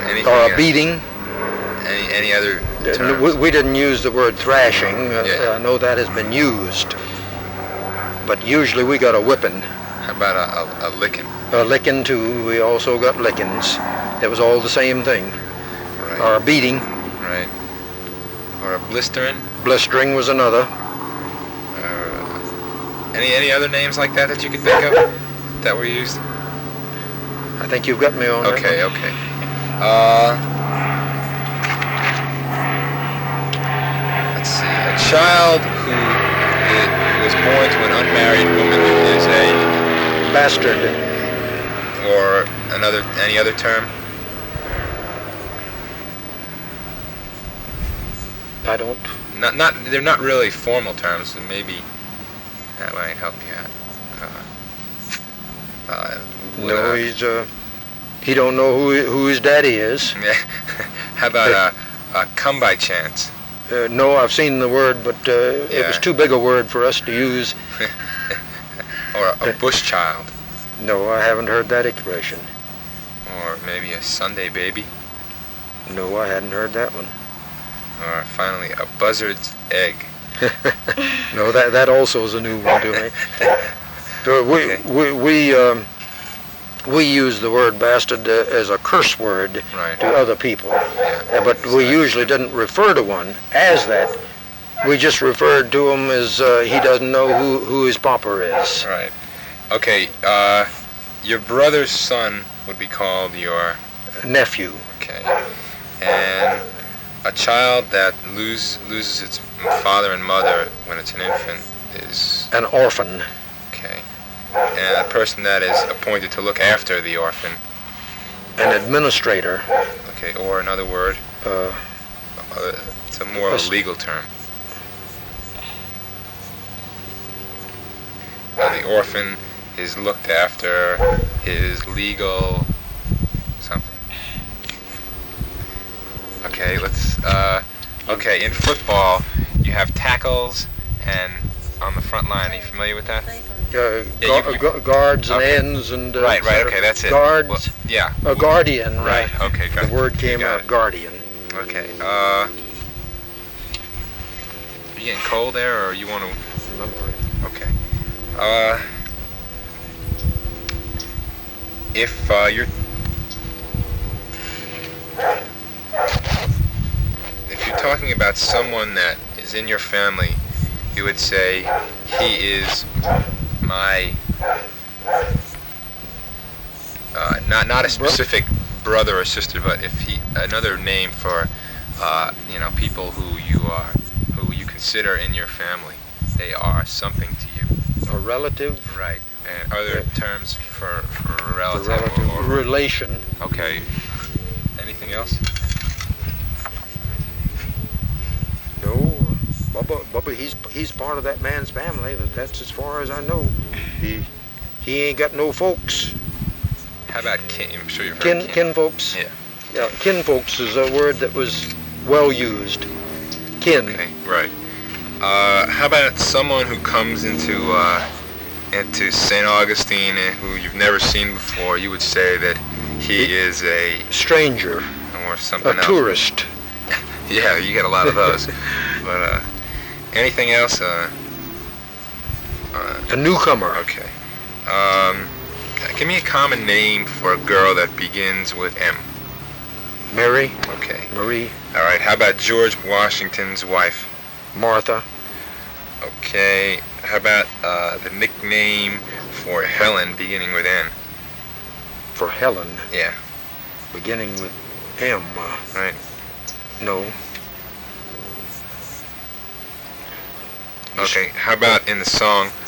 Anything or a beating. Any other terms? We didn't use the word thrashing. Yeah. I know that has been used. But usually we got a whipping. How about a licking? A licking too. We also got lickings. That was all the same thing. Right. Or a beating. Right. Or a blistering? Blistering was another. Any other names like that you could think of that were used? I think you've got me on that. Okay. Let's see. A child who was born to an unmarried woman is a bastard. Or any other term? I don't. They're not really formal terms. So maybe that might help you out. No, he don't know who his daddy is. How about come by chance? No, I've seen the word, but it was too big a word for us to use. Or a bush child. No, I haven't heard that expression. Or maybe a Sunday baby. No, I hadn't heard that one. Or finally, a buzzard's egg. No, that also is a new one to me. We use the word bastard as a curse word to other people, but we usually didn't refer to one as that. We just referred to him as he doesn't know who his papa is. Right. Okay. Your brother's son would be called your nephew. Okay. And a child that loses its father and mother when it's an infant is an orphan. Okay. And a person that is appointed to look after the orphan. An administrator. Okay, or another word. It's a more legal term. The orphan is looked after, his legal something. Okay, okay, in football, you have tackles and on the front line. Are you familiar with that? Guards and ends and right. Okay, that's it. Guards. Well, yeah. A guardian. Right. Okay. The word came out. Guardian. Okay. You getting cold there, or you want to? Okay. If you're talking about someone that is in your family, you would say he is my not a specific brother or sister, but if another name for people who you consider in your family, they are something to you. A relative. Right. And other terms for relative. Or relation. Okay. Anything else? No. Bubba, he's part of that man's family, but that's as far as I know. He ain't got no folks. How about kin? I'm sure you've heard kinfolks. Yeah. Yeah, kinfolks is a word that was well used. Kin. Okay, right. How about someone who comes into St. Augustine and who you've never seen before? You would say that he is a stranger or something else. A tourist. Yeah, you get a lot of those. But anything else? A newcomer. Okay. Give me a common name for a girl that begins with M. Mary. Okay. Marie. All right. How about George Washington's wife? Martha. Okay. How about the nickname for Helen beginning with N? For Helen? Yeah. Beginning with M. Right. No. Okay. How about in the song,